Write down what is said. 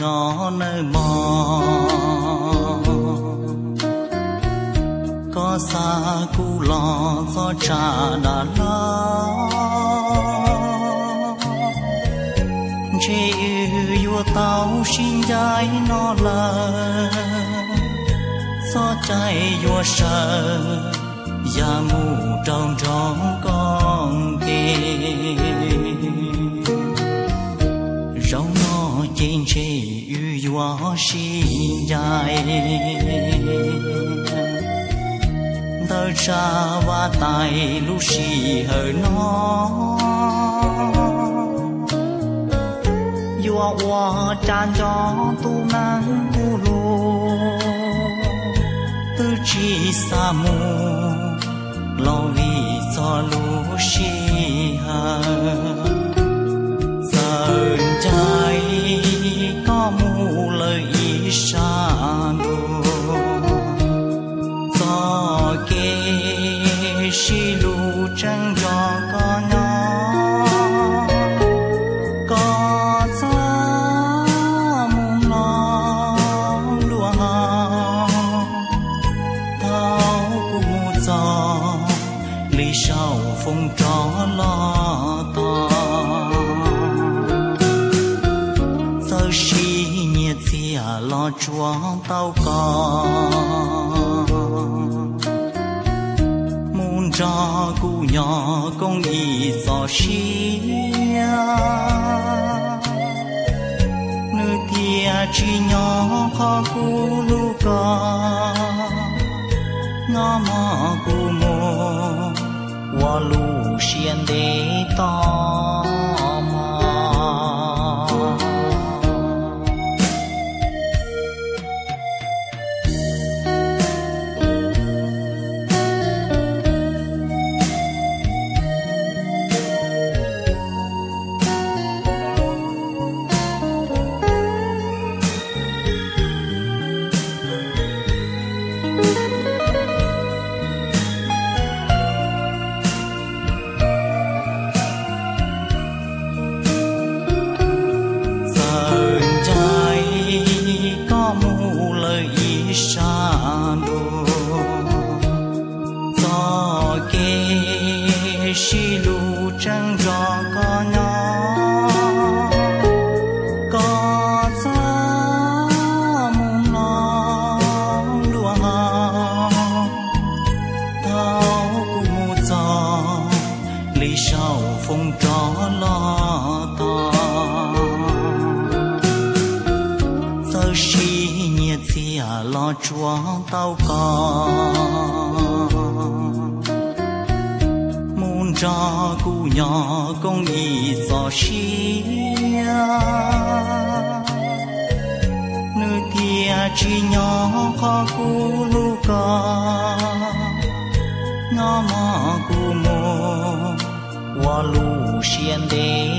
ngõ nơi mò có xa cu lò gió trà đã lo chế yêu tao xin trái nó là gió trái yêu sợ già mù trong trong con kê rau nó trên chế yêu xin trái tơ ra và tay lúc xì hở nó yêu hoa tràn gió tu nắng tu lù tư chỉ xa mù lo vì cho lũ xì hở giờ trái có mù lời ý xa đùa gió kê xì lù trăng gió có nó có gió mù lo lùa thao của mù gió lý sau phong tró lo to giờ xì nhiệt xìa lo chúa tao có cho cu nhỏ công ý gió xia nơi tia chỉ nhỏ khó cu lu co ngõ mò cu mô qua lu xiên để to xì lù trăng gió có nó có gió mù lo lùa thao của mù gió lý sau phong tró lo to giờ xì nhiệt xìa lo chúa tao có cho cu nhỏ công ý gió xia nơi tia chỉ nhỏ khó cu lu co ngõ mò cu mô qua lu xiên để